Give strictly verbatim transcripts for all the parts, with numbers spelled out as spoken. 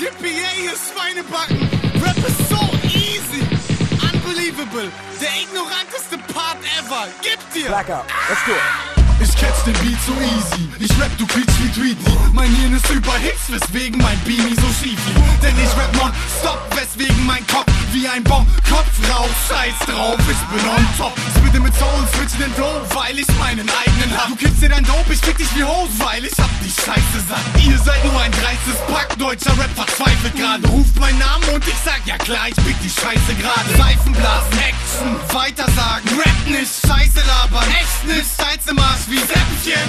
Yippie, hier Schweinebacken. Rap ist so easy. Unbelievable. Der ignoranteste Part ever. Gib dir. Black up. Let's do it. Ich catch den Beat so easy. Ich rap, du quietsch wie Tweety. Mein Hirn ist überhitzt, weswegen mein Beanie so schief liegt. Denn ich rap non-stop, weswegen mein Kopf wie ein Bomb. Kopf raus, scheiß drauf, ich bin on top. Spitte mit Soul, switch den Flow, weil ich meinen eigenen hab. Du kippst dir dein Dope, ich fick dich wie Hose, weil ich hab die Scheiße satt. Ihr seid nur ein dreistes Pack, deutscher Rap verzweifelt gerade. Ruft meinen Namen und ich sag, ja klar, ich pick die Scheiße gerade. Seifenblasen, Action, weitersagen, Rap nicht, Scheiße labern, echt nicht, Salz im Arsch wie Säppchen.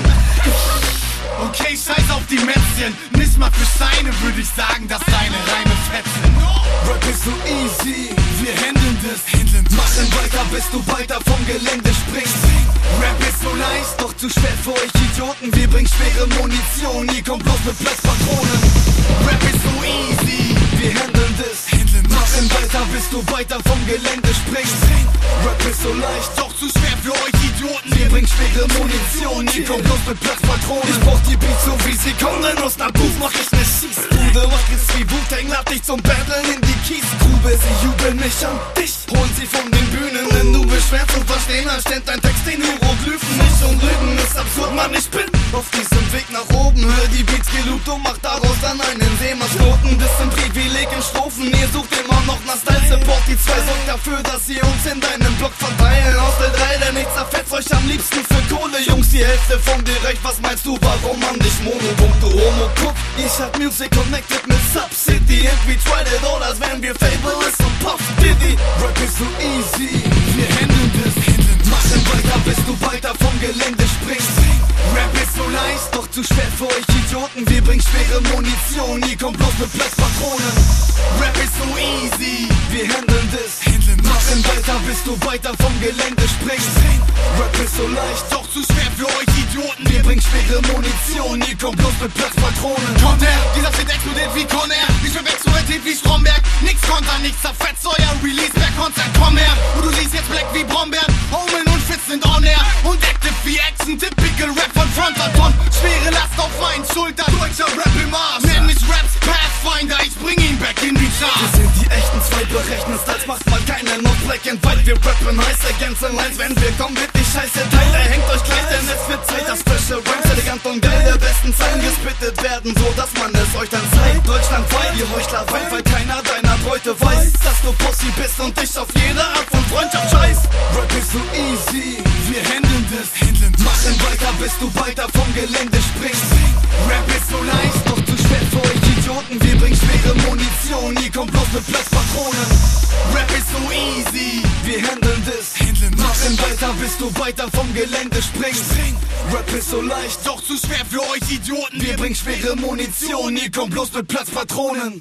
Okay, scheiß auf die Mätzchen. Nicht mal für Steine würde ich sagen, dass deine Reime fetzen. Rap ist so easy, wir handeln das. Machen weiter, bis du weiter vom Gelände springst. Rap ist so leicht, doch zu schwer für euch Idioten. Wir bringen schwere Munition, ihr kommt bloß mit Platzpatronen. Rap ist so easy, wir handeln das. Machen weiter, bis du weiter vom Gelände springst. Rap ist so leicht, doch zu schwer für euch Idioten. Wir bringen schwere Munition, ihr kommt bloß mit Platzpatronen. Ich brauch die Beats so wie sie kommen, denn aus ner Booth mach ich ne Schießbude. Mach es wie Wu-Tang, lad dich zum Battlen in die Kiesgrube. Sie jubeln mich an, dich holen sie von den Bühnen. Wenn du bist schwer zu verstehen, dann stellt dein Text den Hieroglyphen nicht und Lügen ist absurd, Mann, ich bin auf diesem Weg nach oben. Hör die Beats geloopt und mach daraus dann einen Seemaschnoten. Das sind Privileg in Strophen, ihr sucht immer noch nach Style-Support. Die zwei sorgt dafür, dass ihr uns in deinem Block verteilen. Aus der drei, denn nichts zerfetzt euch am liebsten für Kohle. Jungs, die Hälfte von dir recht, was meinst du, warum man dich Mono-Punkt, du Homo? Guck, ich hab Music connected mit Sub-City and we tried it all, als wären wir Fabulous und Puff Diddy. Rap ist so easy, wir handeln das. Machen weiter, bis du weiter vom Gelände springst. Rap ist so leicht, doch zu schwer für euch Idioten. Wir bringen schwere Munition, ihr kommt bloß mit Platzpatronen. Rap ist so easy, wir handeln das. Machen weiter, bis du weiter vom Gelände springst. Rap ist so leicht, doch zu schwer für euch Idioten. Wir bringen schwere Munition, ihr kommt bloß mit Platzpatronen. Kommt her, dieser Shit explodiert wie Conair. Ich bin explodiert wie Stromberg. Nix Konter, nix zerfetzt, euer Release per Konzert. Komm her, und du siehst jetzt Black wie Brombeeren. Homeln und Fitz sind on air. Und active wie Action, typical Rap von Frontaton. Schwere Last auf meinen Schultern, deutscher Rap im Arsch. Nenn mich Raps Pathfinder, ich bring ihn back in die Charts. Wir sind die echten zwei berechnen Styles, macht mal keiner noch Black and White. Wir rappen heiß against the lines, wenn wir kommen, wird die Scheiße teilt. Er hängt euch gleich, denn es wird Zeit, dass Special Rhymes elegant und geil der besten Zeilen gespittet werden, so dass man es euch dann zeigt. Deutschlandweit, ihr Heuchler weint, weil keiner deiner Bräute weiß, dass du Pussy bist und dich auf jede Art von Freundschaft scheißt. Rap ist so easy, wir handeln das. Machen weiter, bis du weiter vom Gelände springst. Rap ist so leicht, doch zu schwer für euch Idioten. Wir bringen schwere Munition, ihr kommt bloß mit Platzpatronen. Rap ist so easy, wir handeln das. Machen weiter, bis du weiter vom Gelände springst. Rap ist so leicht, doch zu schwer für euch Idioten. Wir bringen schwere Munition, ihr kommt bloß mit Platzpatronen.